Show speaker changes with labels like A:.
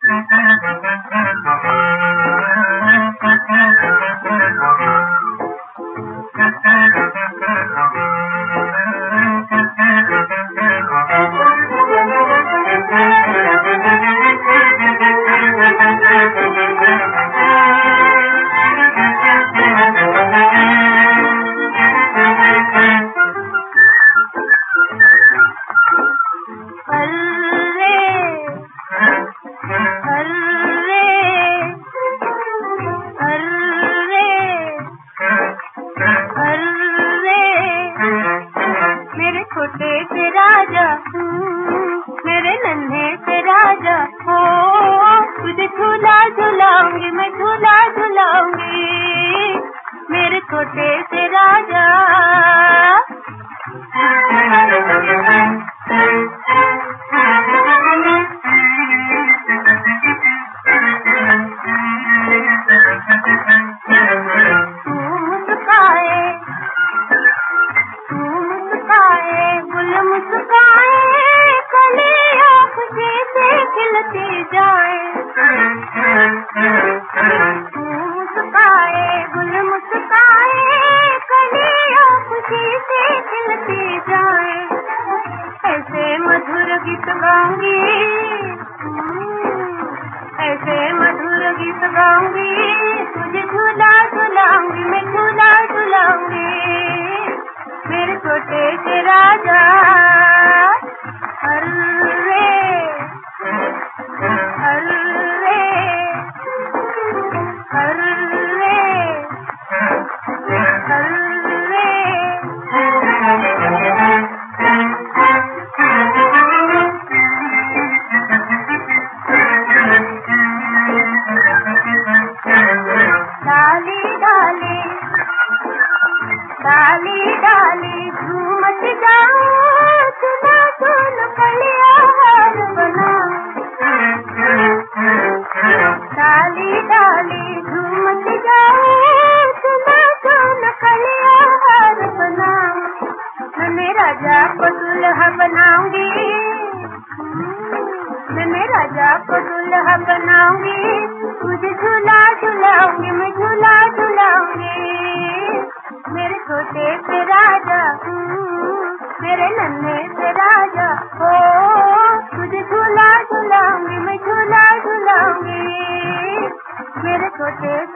A: छोटे से राजा मेरे नन्हे से राजा हो, तुझे झूला झूलाऊंगी मैं, झूला झूलाऊंगी मेरे छोटे से राजा। गीत गाऊंगी ऐसे मधुर गीत गाऊंगी, तुझे झूला झूलाऊंगी मैं, झूला झूलाऊंगी मेरे छोटे से राजा। हर्रे हर्रे हर्रे डाली डाली झूमत जाऊं, सुना सुन कलिया हार बना। डाली डाली झूमत जाऊं, सुना सुन कलिया हार बना। मैं राजा को दुल्हा बनाऊंगी, मैं राजा को दुल्हा बनाऊंगी, तुझे झूला झूलाऊंगी मैं, झूला झूलाऊंगी मेरे छोटे से राजा मेरे नन्हे से राजा हो, तुझे झूला झूलाऊंगी मैं, झूला झूलाऊंगी मेरे छोटे